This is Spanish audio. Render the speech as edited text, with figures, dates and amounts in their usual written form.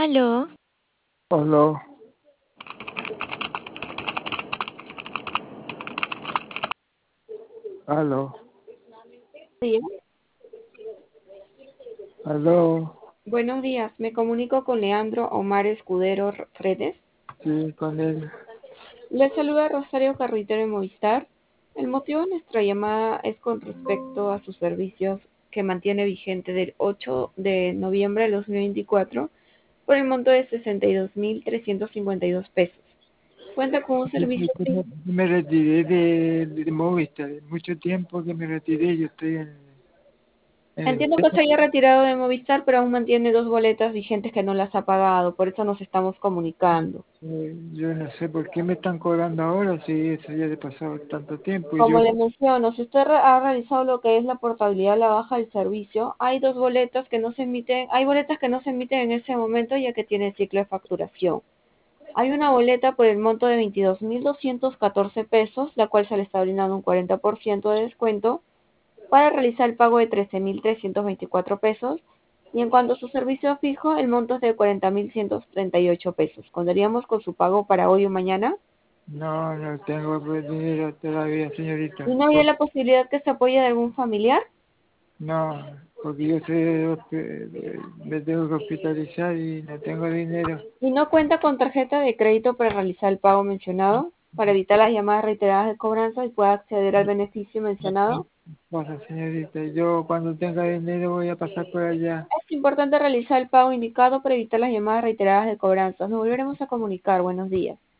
Aló, Aló, aló, Días. aló, Buenos días, me comunico con Leandro Omar Escudero Fredes. sí, con él. Le saluda Rosario Carretero de Movistar. El motivo de nuestra llamada es con respecto a sus servicios que mantiene vigente del 8 de noviembre de 2024 por el monto de 62.352 pesos. Cuenta con un servicio. Me retiré de Movistar, mucho tiempo que me retiré, yo estoy en el Entiendo que se haya retirado de Movistar, pero aún mantiene dos boletas vigentes que no las ha pagado, por eso nos estamos comunicando. yo no sé por qué me están cobrando ahora si eso ya le pasado tanto tiempo y Como yo, le menciono, si usted ha realizado lo que es la portabilidad a la baja del servicio, hay dos boletas que no se emiten, hay boletas que no se emiten en ese momento ya que tiene ciclo de facturación. Hay una boleta por el monto de 22.214 pesos, la cual se le está brindando un 40% de descuento para realizar el pago de 13.324 pesos. Y en cuanto a su servicio fijo, el monto es de 40.138 pesos. ¿Contaríamos con su pago para hoy o mañana? no tengo pues dinero todavía, ¿Y señorita. no había la posibilidad que se apoye de algún familiar? No, porque yo me tengo que hospitalizar y no tengo dinero. ¿Y no cuenta con tarjeta de crédito para realizar el pago mencionado, para evitar las llamadas reiteradas de cobranza y pueda acceder al beneficio mencionado? Pasa, señorita, yo cuando tenga dinero voy a pasar por allá. Es importante realizar el pago indicado para evitar las llamadas reiteradas de cobranza. Nos volveremos a comunicar. Buenos días.